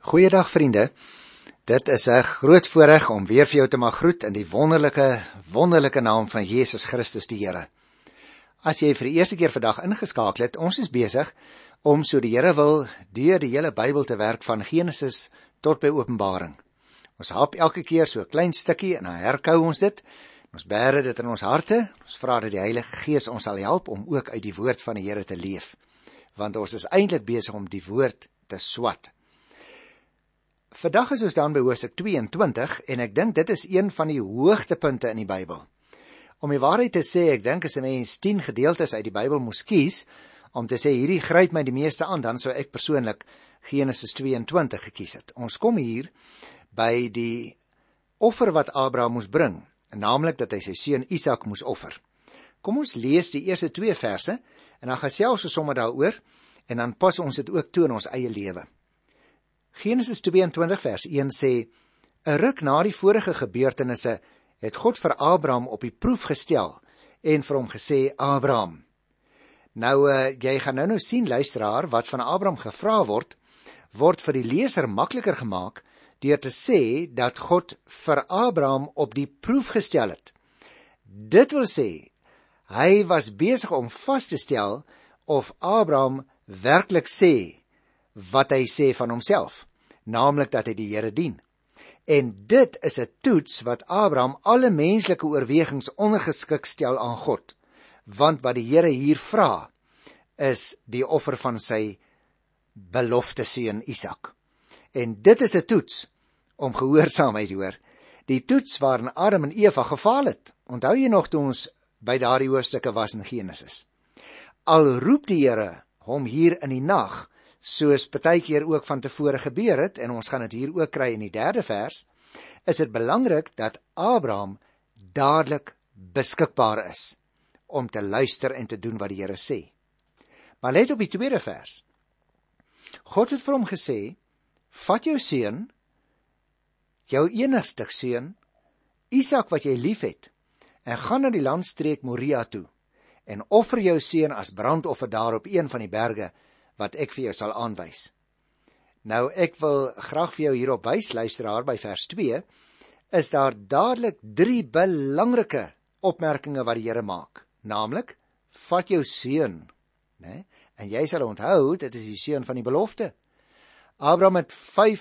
Goeiedag vriende, dit is 'n groot voorreg om weer vir jou te mag groet in die wonderlike naam van Jesus Christus die Here. As jy vir die eerste keer vandag ingeskakel het, ons is besig om so die Here wil deur die hele Bybel te werk van Genesis tot by Openbaring. Ons hap elke keer so 'n klein stukkie en dan herkou ons dit. Ons bære dit in ons harte. Ons vra dat die Heilige Gees ons sal help om ook uit die woord van die Here te leef, want ons is eintlik besig om die woord te swat. Vandag is ons dan by hoofstuk 22 en ek dink dit is een van die hoogtepunte in die Bybel. Om die waarheid te sê, ek dink as 'n mens 10 gedeeltes uit die Bybel moes kies, om te sê hierdie gryp my die meeste aan, dan sou ek persoonlik Genesis 22 gekies het. Ons kom hier by die offer wat Abraham moes bring, naamlik dat hy sy seun Isak moes offer. Kom ons lees die eerste 2 verse en dan gesels ons sommer daaroor en dan pas ons dit ook toe in ons eie lewe. Genesis 22 vers 1 sê, 'n ruk na die vorige gebeurtenisse het God vir Abraham op die proef gestel en vir hom gesê, Abraham. Nou, jy gaan nou sien, luisteraar, wat van Abraham gevra word vir die leser makliker gemaak deur te sê dat God vir Abraham op die proef gestel het. Dit wil sê, hy was besig om vas te stel of Abraham werklik sê wat hy sê van homself, naamlik dat hy die Here dien. En dit is 'n toets wat Abraham alle menslike oorwegings ondergeskik stel aan God, want wat die Here hier vra, is die offer van sy belofte seun Isak. En dit is 'n toets om gehoorsaamheid, hoor, die toets waarin Adam en Eva gefaal het. Onthou jy nog toe ons by daardie hoofstukke was in Genesis? Al roep die Here hom hier in die nag, soos partykeer ook van tevore gebeur het, en ons gaan dit hier ook kry in die 3de vers, is dit belangrik dat Abraham dadelik beskikbaar is om te luister en te doen wat die Here sê. Maar let op die 2de vers. God het vir hom gesê, vat jou seun, jou enigste seun, Isak wat jy lief het, en gaan na die landstreek Moria toe, en offer jou seun as brandoffer daar op een van die berge, wat ek vir jou sal aanwys. Nou, ek wil graag vir jou hierop wys, luisteraar, by vers 2, is daar dadelik 3 belangrike opmerkinge wat die Here maak, naamlik, vat jou seun, né? En jy sal onthou, dit is die seun van die belofte. Abraham het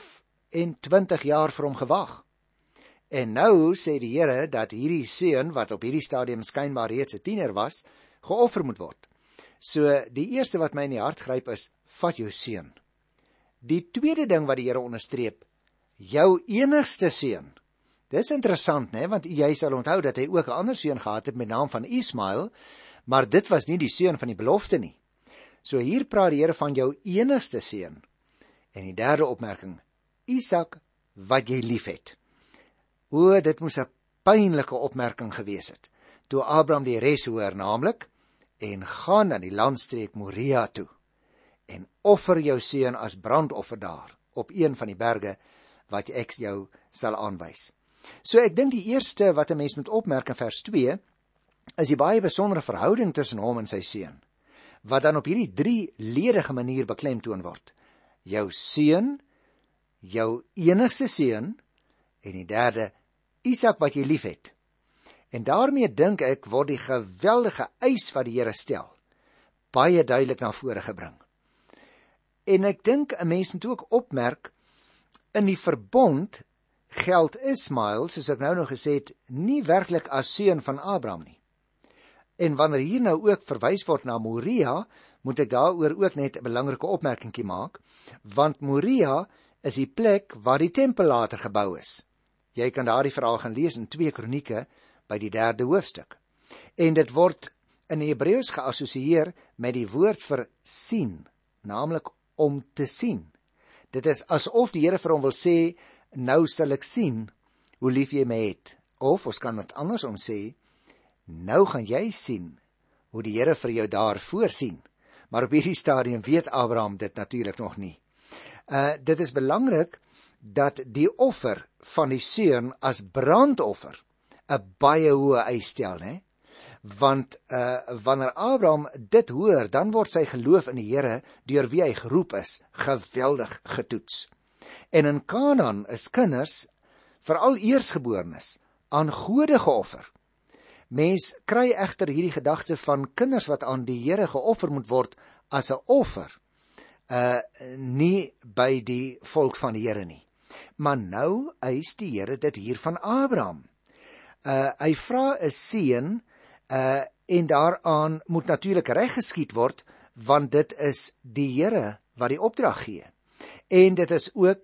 25 jaar vir hom gewag. En nou sê die Here dat hierdie seun, wat op hierdie stadium skynbaar reeds 'n tiener was, geoffer moet word. So, die eerste wat my in die hart gryp is, vat jou seun. Die tweede ding wat die Here onderstreep, jou enigste seun. Dis interessant, né, want jy sal onthou dat hy ook 'n ander seun gehad het met naam van Ismael, maar dit was nie die seun van die belofte nie. So hier praat die Here van jou enigste seun. En die derde opmerking, Isak wat jy lief het. O, dit moes 'n pynlike opmerking gewees het, toe Abraham die res hoor, naamlik, en gaan na die landstreek Moria toe, en offer jou seun as brandoffer daar, op een van die berge, wat ek jou sal aanwys. So ek dink die eerste wat 'n mens moet opmerk in vers 2, is die baie besondere verhouding tussen hom en sy seun, wat dan op hierdie 3-ledige manier beklemtoon word. Jou seun, jou enigste seun, en die derde, Isak wat jy lief het. En daarmee dink ek word die geweldige eis wat die Here stel, baie duidelik na vore gebring. En ek dink 'n mens moet ook opmerk, in die verbond geld Ismael, soos ek nou nog gesê het, nie werklik as seun van Abraham nie. En wanneer hier nou ook verwys word na Moria, moet ek daaroor ook net 'n belangrike opmerkingkie maak, want Moria is die plek waar die tempel later gebou is. Jy kan daardie verhaal gaan lees in 2 Kronieke by die 3de hoofstuk. En dit word in Hebreëus geassosieer met die woord vir sien, naamlik om te sien. Dit is asof die Here vir hom wil sê, nou sal ek sien hoe lief jy my het. Of, ons kan dit andersom sê, nou gaan jy sien hoe die Here vir jou daar voorsien. Maar op hierdie stadium weet Abraham dit natuurlik nog nie. Dit is belangrik dat die offer van die seun as brandoffer 'n baie hoë eis stel, né? Want wanneer Abraham dit hoor, dan word sy geloof in die Here, deur wie hy geroep is, geweldig getoets. En in Kanaan is kinders, veral eersgeborenes, aan gode geoffer. Mens kry egter hierdie gedagte van kinders wat aan die Here geoffer moet word as 'n offer, nie by die volk van die Here nie. Maar nou eis die Here dit hier van Abraham. Hy vra 'n seun, en daaraan moet natuurlik reg geskied word, want dit is die Here wat die opdrag gee. En dit is ook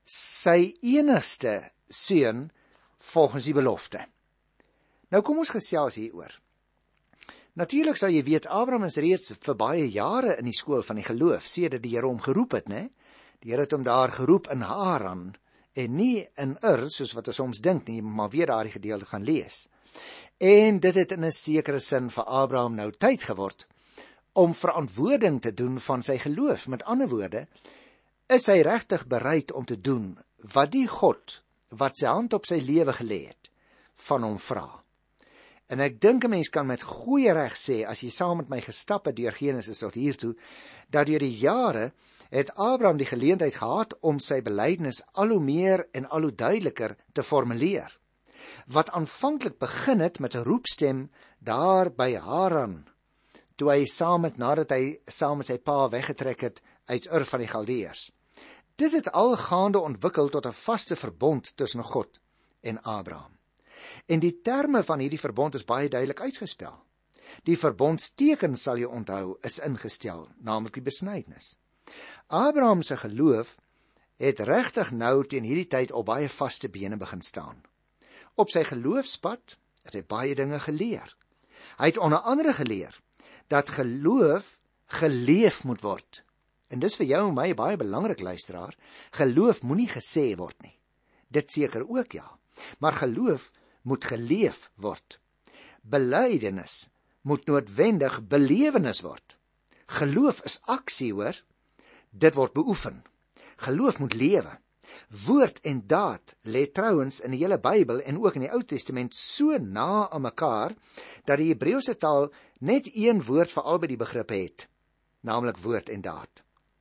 sy enigste seun volgens die belofte. Nou kom ons gesels hieroor. Natuurlik sal jy weet, Abraham is reeds vir baie jare in die skool van die geloof, sedert die Here hom geroep het, né? Die Here het hom daar geroep in Haran, en nie in Ur, soos wat ons soms dink nie, maar weer daardie gedeelte gaan lees. En dit het in 'n sekere sin vir Abraham nou tyd geword om verantwoording te doen van sy geloof. Met ander woorde, is hy regtig bereid om te doen wat die God, wat sy hand op sy lewe gelê het, van hom vra. En ek dink 'n mens kan met goeie reg sê, as jy saam met my gestap het deur Genesis tot hiertoe, dat deur die jare het Abraham die geleentheid gehad om sy belydenis al hoe meer en al hoe duideliker te formuleer. Wat aanvanklik begin het met 'n roepstem daar by Haran, toe hy nadat hy saam met sy pa weggetrek het uit Ur van die Galdeërs. Dit het al gaande ontwikkel tot 'n vaste verbond tussen God en Abraham. En die terme van hierdie verbond is baie duidelik uitgespel. Die verbondsteken, sal jy onthou, is ingestel, naamlik die besnydenis. Abraham se geloof het regtig nou teen hierdie tyd op baie vaste bene begin staan. Op sy geloofspad het hy baie dinge geleer. Hy het onder andere geleer dat geloof geleef moet word. En dis vir jou en my baie belangrik, luisteraar. Geloof moenie gesê word nie. Dit seker ook, ja. Maar geloof moet geleef word. Belydenis moet noodwendig belewenis word. Geloof is aksie, hoor. Dit word beoefen. Geloof moet lewe. Woord en daad lê trouens in die hele Bybel en ook in die Ou Testament so na aan mekaar, dat die Hebreëse taal net een woord vir albei die begrippe het, naamlik woord en daad.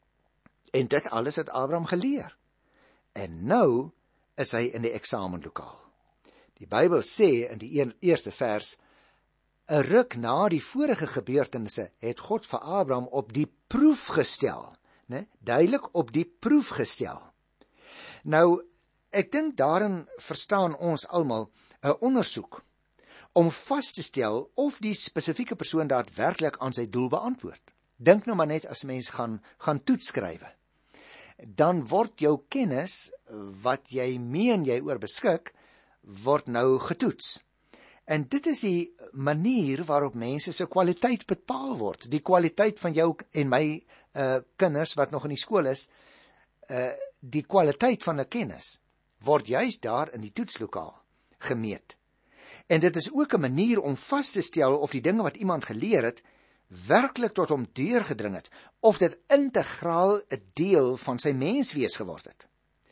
En dit alles het Abraham geleer. En nou is hy in die eksamenlokaal. Die Bybel sê in die eerste vers, 'n ruk na die vorige gebeurtenisse het God vir Abraham op die proef gestel, né? Duidelik op die proef gestel. Nou, ek dink daarin verstaan ons almal 'n ondersoek om vas te stel of die spesifieke persoon daadwerklik aan sy doel beantwoord. Dink nou maar net as mens gaan toets skrywe. Dan word jou kennis wat jy meen jy oor beskik, word nou getoets. En dit is die manier waarop mense se kwaliteit bepaal word. Die kwaliteit van jou en my kinders wat nog in die skool is, die kwaliteit van 'n kennis word juist daar in die toetslokaal gemeet. En dit is ook 'n manier om vas te stel of die dinge wat iemand geleer het werklik tot hom deurgedring het, of dit integraal 'n deel van sy menswees geword het.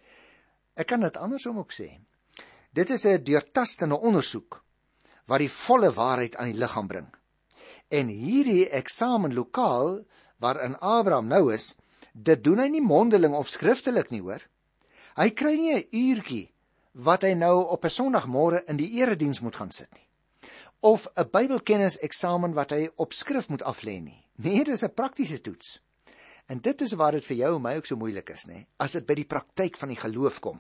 Ek kan dit andersom ook sê. Dit is 'n deurtastende ondersoek wat die volle waarheid aan die lig gaan bring. En hierdie eksamenlokaal waarin Abraham nou is, dit doen hy nie mondeling of skriftelik nie, hoor. Hy kry nie 'n uurtjie wat hy nou op 'n Sondagmôre in die erediens moet gaan sit nie, of 'n Bybelkennis eksamen wat hy op skrif moet aflê nie. Nee, dit is 'n praktiese toets. En dit is waar dit vir jou en my ook so moeilik is, nee, as dit by die praktyk van die geloof kom.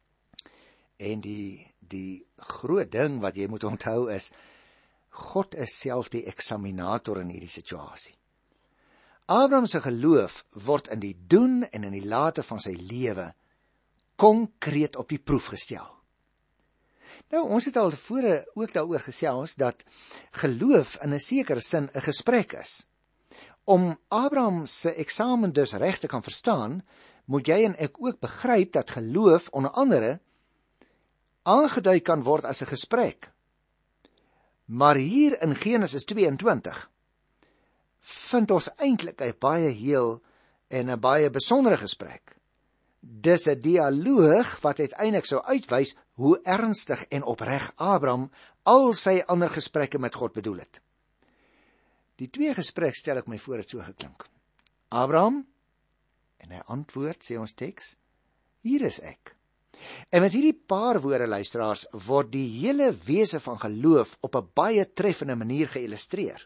En die groot ding wat jy moet onthou is, God is self die eksaminator in hierdie situasie. Abraham se geloof word in die doen en in die late van sy lewe konkreet op die proef gestel. Nou, ons het al tevore ook daaroor gesels dat geloof in 'n sekere sin 'n gesprek is. Om Abraham se eksamen dus reg te kan verstaan, moet jy en ek ook begryp dat geloof onder andere aangedui kan word as 'n gesprek. Maar hier in Genesis 22 vind ons eintlik 'n baie heel en 'n baie besondere gesprek. Dis 'n dialoog wat uiteindelik sou uitwys hoe ernstig en opreg Abraham al sy ander gesprekke met God bedoel het. Die twee gesprek stel ek my voor het so geklink. Abraham, en hy antwoord, sê ons teks, hier is ek. En met hierdie paar woorde, luisteraars, word die hele wese van geloof op 'n baie treffende manier geïllustreer.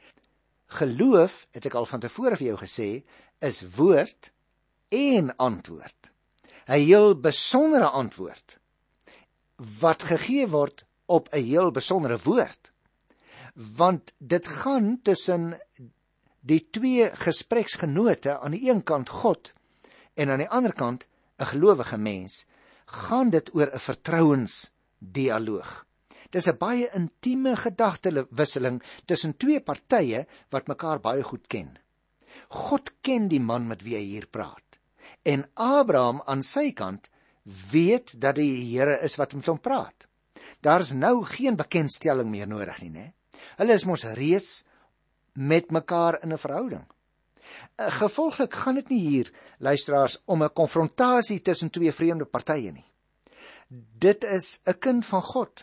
Geloof, het ek al van tevore vir jou gesê, is woord en antwoord. 'n heel besondere antwoord, wat gegee word op 'n heel besondere woord. Want dit gaan tussen die twee gespreksgenote, aan die een kant God, en aan die ander kant 'n gelowige mens, gaan dit oor 'n vertrouensdialoog. Dis 'n baie intieme gedagtewisseling tussen twee partye wat mekaar baie goed ken. God ken die man met wie hy hier praat. En Abraham aan sy kant weet dat die Here is wat met hom praat. Daar's nou geen bekendstelling meer nodig nie, né? Hulle is mos reeds met mekaar in 'n verhouding. Gevolglik gaan dit nie hier, luisteraars, om 'n konfrontasie tussen twee vreemde partye nie. Dit is 'n kind van God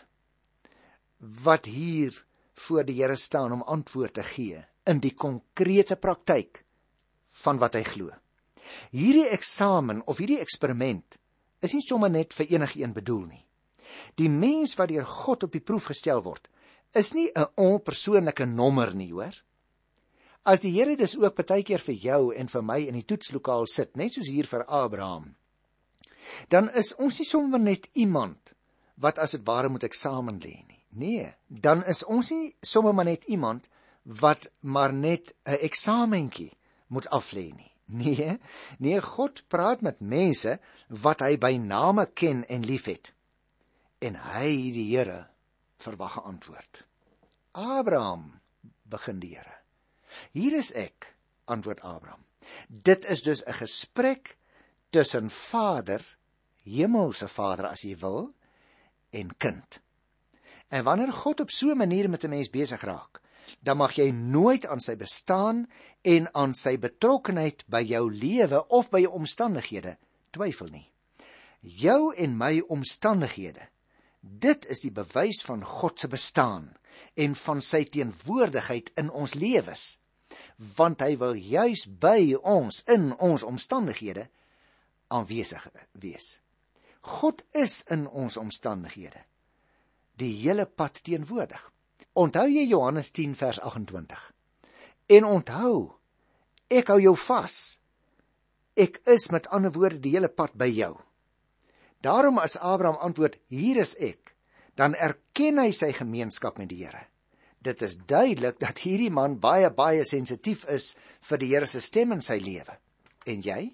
wat hier voor die Here staan om antwoord te gee in die konkrete praktyk van wat hy glo. Hierdie eksamen of hierdie eksperiment is nie sommer net vir enigiemand bedoel nie. Die mens wat deur God op die proef gestel word, is nie 'n onpersoonlike nommer nie, hoor. As die Here dus ook partykeer vir jou en vir my in die toetslokaal sit, net soos hier vir Abraham, dan is ons nie sommer net iemand wat as dit ware moet eksamen lê nie. Nee, dan is ons nie sommer maar net iemand wat maar net 'n eksamentjie moet aflê nie. Nee, God praat met mense wat hy by name ken en liefhet. En hy, die Here, verwag 'n antwoord. Abraham, begin die Here. Hier is ek, antwoord Abraham. Dit is dus 'n gesprek tussen Vader, hemelse Vader as jy wil, en kind. En wanneer God op so 'n manier met 'n mens besig raak, dan mag jy nooit aan sy bestaan en aan sy betrokkenheid by jou lewe of by jou omstandighede twyfel nie. Jou en my omstandighede, dit is die bewys van God se bestaan en van sy teenwoordigheid in ons lewens, want hy wil juis by ons, in ons omstandighede, aanwesig wees. God is in ons omstandighede die hele pad teenwoordig. Onthou jy Johannes 10 vers 28? En onthou, ek hou jou vas. Ek is met ander woorde die hele pad by jou. Daarom as Abraham antwoord, hier is ek, dan erken hy sy gemeenskap met die Here. Dit is duidelik dat hierdie man baie sensitief is vir die Here se stem in sy lewe. En jy?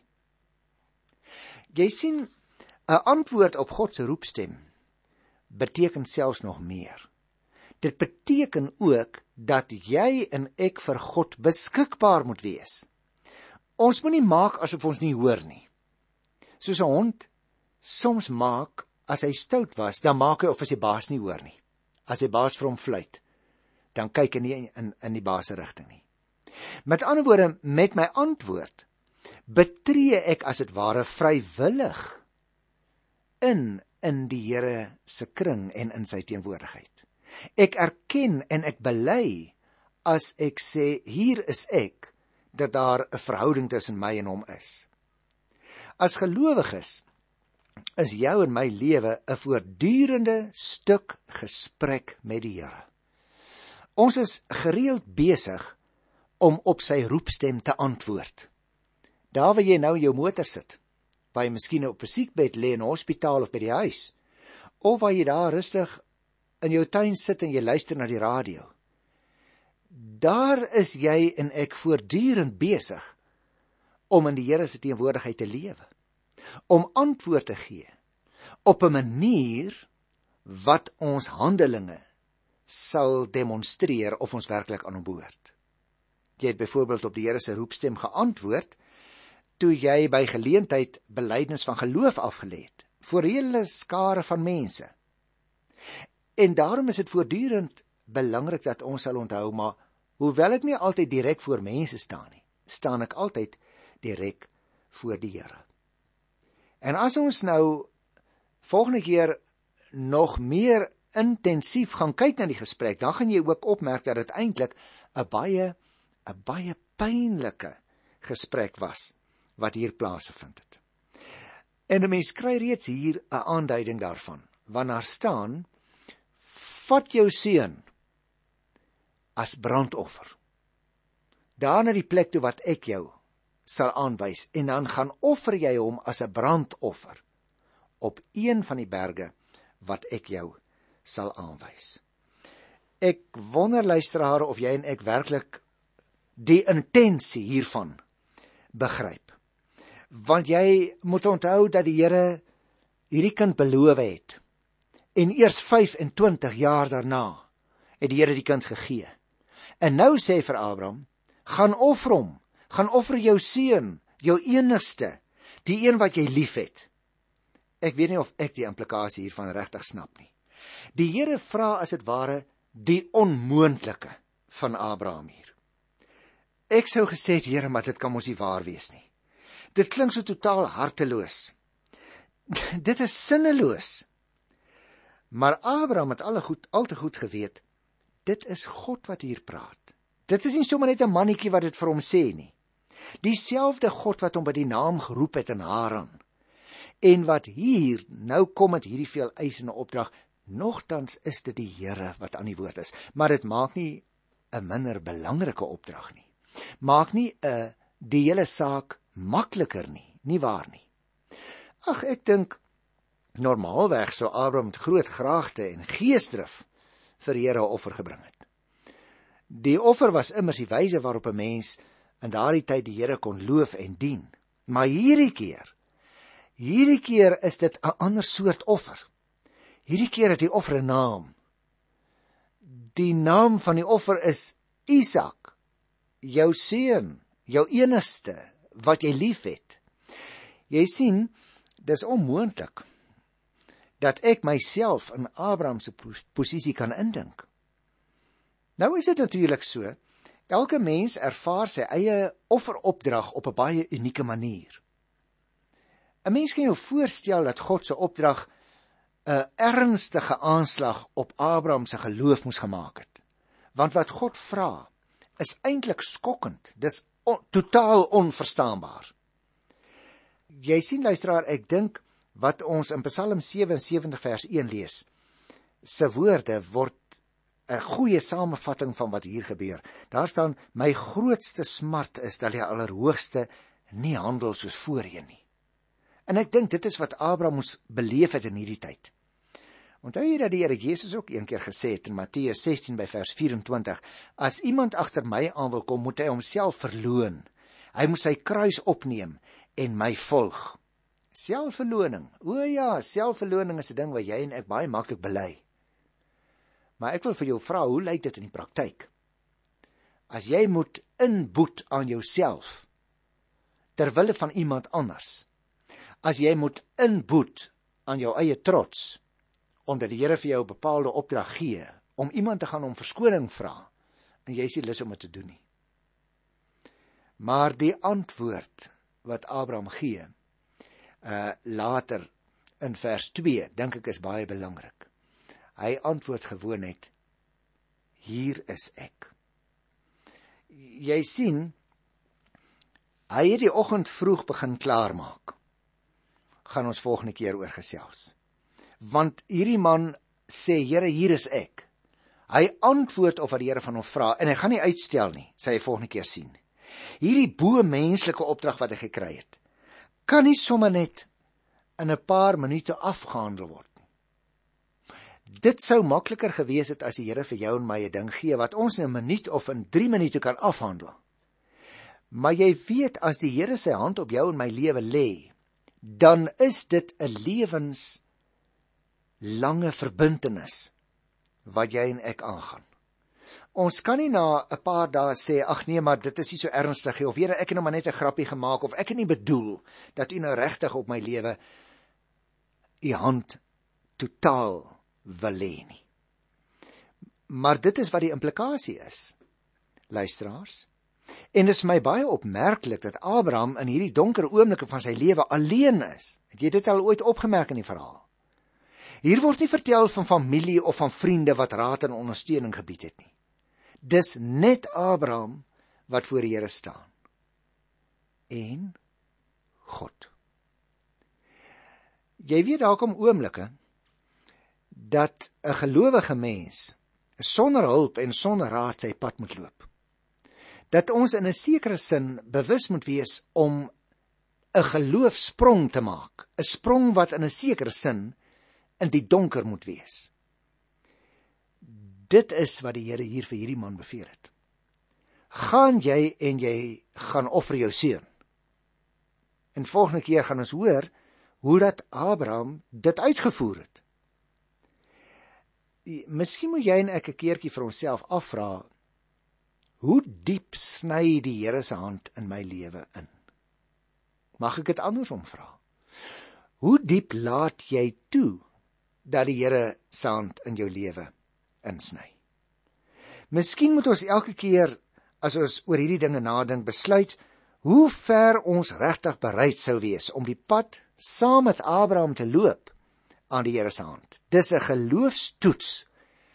Jy sien, 'n antwoord op God se roepstem beteken selfs nog meer. Dit beteken ook dat jy en ek vir God beskikbaar moet wees. Ons moet nie maak asof ons nie hoor nie. Soos 'n hond soms maak, as hy stout was, dan maak hy of as die baas nie hoor nie. As die baas vir hom fluit, dan kyk hy nie in die baas se rigting nie. Met ander woorde, met my antwoord, betree ek as dit ware vrywillig in die Here se kring en in sy teenwoordigheid. Ek erken en ek bely as ek sê, hier is ek, dat daar 'n verhouding tussen my en hom is. As gelowiges is jou en my lewe 'n voortdurende stuk gesprek met die Here. Ons is gereeld besig om op sy roepstem te antwoord. Daar waar jy nou in jou motor sit, waar jy miskien op 'n siekbed lê in 'n hospitaal of by die huis, of waar jy daar rustig in jou tuin sit en jy luister na die radio. Daar is jy en ek voortdurend besig om in die Here se teenwoordigheid te lewe, om antwoord te gee op 'n manier wat ons handelinge sal demonstreer of ons werklik aan hom behoort. Jy het byvoorbeeld op die Here se roepstem geantwoord toe jy by geleentheid belydenis van geloof afgelê het voor 'n hele skare van mense. En daarom is dit voortdurend belangrik dat ons sal onthou, maar hoewel ek nie altyd direk voor mense staan nie, staan ek altyd direk voor die Here. En as ons nou volgende keer nog meer intensief gaan kyk na die gesprek, dan gaan jy ook opmerk dat dit eintlik 'n baie pynlike gesprek was wat hier plaasgevind het. En 'n mens kry reeds hier 'n aanduiding daarvan, want daar staan, vat jou seun as brandoffer, daar na die plek toe wat ek jou sal aanwys, en dan gaan offer jy hom as 'n brandoffer, op een van die berge wat ek jou sal aanwys. Ek wonder, luisteraar, of jy en ek werklik die intensie hiervan begryp. Want jy moet onthou dat die Here hierdie kind beloof het, en eers 25 jaar daarna het die Here die kind gegee. En nou sê vir Abraham, gaan offer hom, gaan offer jou seun, jou enigste, die een wat jy lief het. Ek weet nie of ek die implikasie hiervan regtig snap nie. Die Here vra as dit ware die onmoontlike van Abraham hier. Ek sou gesê het, Here, maar dit kan mos nie waar wees nie. Dit klink so totaal harteloos. Dit is sinneloos. Maar Abraham het al te goed geweet, dit is God wat hier praat. Dit is nie sommer net 'n mannetjie wat dit vir hom sê nie. Dieselfde God wat hom by die naam geroep het in Haran, en wat hier nou kom met hierdie veel eisende opdrag, nogtans is dit die Here wat aan die woord is. Maar dit maak nie 'n minder belangrike opdrag nie. Maak nie die hele saak makliker nie waar nie. Ag, ek dink, normaalweg sou Abraham met groot graagte en geesdrif vir Here 'n offer gebring het. Die offer was immers die wyse waarop 'n mens in daardie tyd die Here kon loof en dien. Maar hierdie keer is dit 'n ander soort offer. Hierdie keer het die offer 'n naam. Die naam van die offer is Isak, jou seun, jou enigste, wat jy lief het. Jy sien, dis onmoontlik dat ek myself in Abraham se posisie kan indink. Nou is dit natuurlik so, elke mens ervaar sy eie offeropdrag op 'n baie unieke manier. 'n Mens kan jou voorstel dat God se opdrag 'n ernstige aanslag op Abraham se geloof moes gemaak het. Want wat God vra, is eintlik skokkend. Dis totaal onverstaanbaar. Jy sien, luisteraar, ek dink wat ons in Psalm 77 vers 1 lees, se woorde word 'n goeie samevatting van wat hier gebeur. Daar staan, my grootste smart is dat die Allerhoogste nie handel soos voorheen nie. En ek dink dit is wat Abraham moes beleef het in hierdie tyd. Onthou jy dat die Here Jesus ook een keer gesê het in Matteus 16 by vers 24, as iemand agter my aan wil kom, moet hy homself verloon. Hy moet sy kruis opneem en my volg. Selfverloning. O ja, selfverloning is 'n ding wat jy en ek baie maklik bely. Maar ek wil vir jou vra, hoe lyk dit in die praktyk? As jy moet inboet aan jouself ter wille van iemand anders, as jy moet inboet aan jou eie trots, omdat die Here vir jou 'n bepaalde opdrag gee, om iemand te gaan om verskoning vra, en jy is nie lus om dit te doen nie. Maar die antwoord wat Abraham gee, later in vers 2, dink ek is baie belangrik. Hy antwoord gewoon net, hier is ek. Jy sien, hy het die oggend vroeg begin klaarmaak. Gaan ons volgende keer oor gesels. Want hierdie man sê, Here, hier is ek. Hy antwoord of wat die Here van hom vra, en hy gaan nie uitstel nie, sê hy volgende keer sien. Hierdie bo-menslike opdrag wat hy gekry het, kan nie sommer net in 'n paar minute afgehandel word nie. Dit sou makliker gewees het as die Here vir jou en my 'n ding gee, wat ons in 'n minuut of in 3 minute kan afhandel. Maar jy weet, as die Here sy hand op jou en my lewe lê, dan is dit 'n lewenslange verbintenis wat jy en ek aangaan. Ons kan nie na 'n paar dae sê, ag nee, maar dit is nie so ernstig nie, of Here, ek het nou maar net 'n grappie gemaak, of ek het nie bedoel dat U nou regtig op my lewe U hand totaal wil lê nie. Maar dit is wat die implikasie is, luisteraars. En dit is my baie opmerklik dat Abraham in hierdie donker oomblikke van sy lewe alleen is. Het jy dit al ooit opgemerk in die verhaal? Hier word nie vertel van familie of van vriende wat raad en ondersteuning gebied het nie. Dis net Abraham wat voor die Here staan. En God. Jy weet daar kom oomblikke dat 'n gelowige mens sonder hulp en sonder raad sy pad moet loop. Dat ons in 'n sekere sin bewus moet wees om 'n geloofsprong te maak, 'n sprong wat in 'n sekere sin in die donker moet wees. Dit is wat die Here hier vir hierdie man beveel het. Gaan jy en jy gaan offer jou seun. En volgende keer gaan ons hoor hoe dat Abraham dit uitgevoer het. Miskien moet jy en ek 'n keertjie vir onsself afvra, hoe diep sny die Here se hand in my lewe in? Mag ek dit andersom vra? Hoe diep laat jy toe dat die Here se hand in jou lewe insny? Miskien moet ons elke keer as ons oor hierdie dinge nadink, besluit hoe ver ons regtig bereid sou wees om die pad saam met Abraham te loop aan die Here se hand. Dis 'n geloofstoets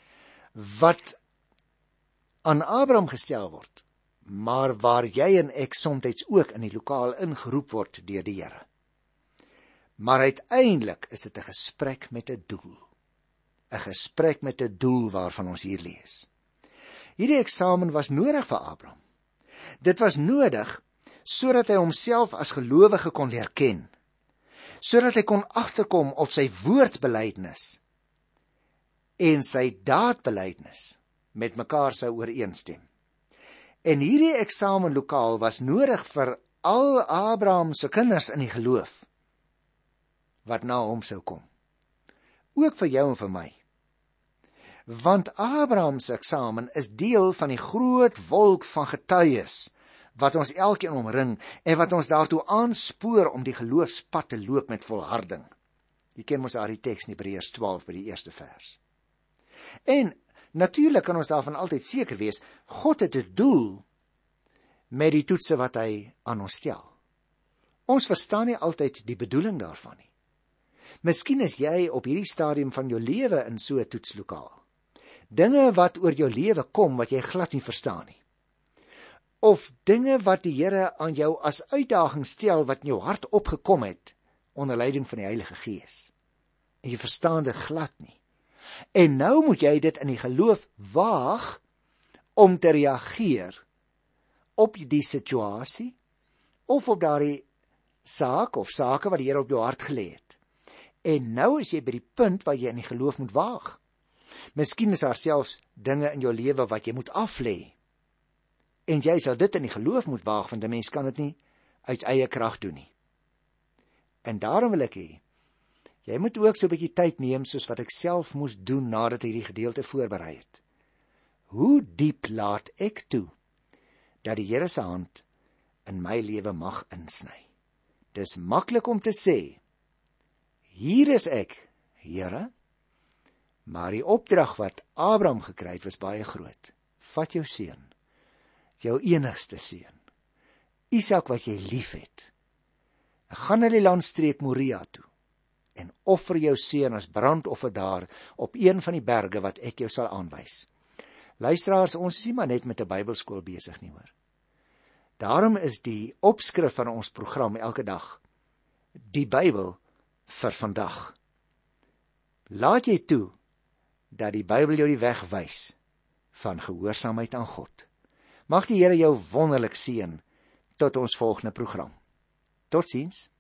wat aan Abraham gestel word, maar waar jy en ek soms ook in die lokaal ingeroep word deur die Here. Maar uiteindelik is dit 'n gesprek met 'n doel. 'n Gesprek met 'n doel waarvan ons hier lees. Hierdie eksamen was nodig vir Abraham. Dit was nodig sodat hy homself as gelowige kon leer ken, sodat hy kon agterkom of sy woordbelydenis en sy daadbelydenis met mekaar sou ooreenstem. En hierdie eksamenlokaal was nodig vir al Abraham se kinders in die geloof wat na hom sou kom. Ook vir jou en vir my. Want Abraham se eksamen is deel van die groot wolk van getuies wat ons elkeen omring en wat ons daartoe aanspoor om die geloofspad te loop met volharding. Jy ken mos daardie teks in Hebreërs 12 by die eerste vers. En natuurlik kan ons daarvan altyd seker wees, God het 'n doel met die toetse wat hy aan ons stel. Ons verstaan nie altyd die bedoeling daarvan nie. Miskien is jy op hierdie stadium van jou lewe in so 'n toetslokaal. Dinge wat oor jou lewe kom wat jy glad nie verstaan nie. Of dinge wat die Here aan jou as uitdaging stel wat in jou hart opgekom het onder leiding van die Heilige Gees. En jy verstaan dit glad nie. En nou moet jy dit in die geloof waag om te reageer op die situasie of op daardie saak of sake wat die Here op jou hart gelê het. En nou is jy by die punt waar jy in die geloof moet waag. Miskien is daar selfs dinge in jou lewe wat jy moet aflê. En jy sal dit in die geloof moet waag, want 'n mens kan dit nie uit eie krag doen nie. En daarom wil ek hê, jy moet ook so 'n bietjie tyd neem soos wat ek self moes doen nadat ek hierdie gedeelte voorberei het. Hoe diep laat ek toe dat die Here se hand in my lewe mag insny? Dis maklik om te sê, hier is ek, Here, maar die opdrag wat Abraham gekry het was baie groot. Vat jou seun, jou enigste seun, Isak wat jy lief het, gaan na die landstreek Moria toe, en offer jou seun as brandoffer daar, op een van die berge wat ek jou sal aanwys. Luisteraars, ons is nie maar net met 'n Bybelskool besig nie, hoor. Daarom is die opskrif van ons program elke dag, die Bybel vir vandag. Laat jy toe, dat die Bybel jou die weg wys van gehoorsaamheid aan God. Mag die Here jou wonderlik seën tot ons volgende program. Totsiens.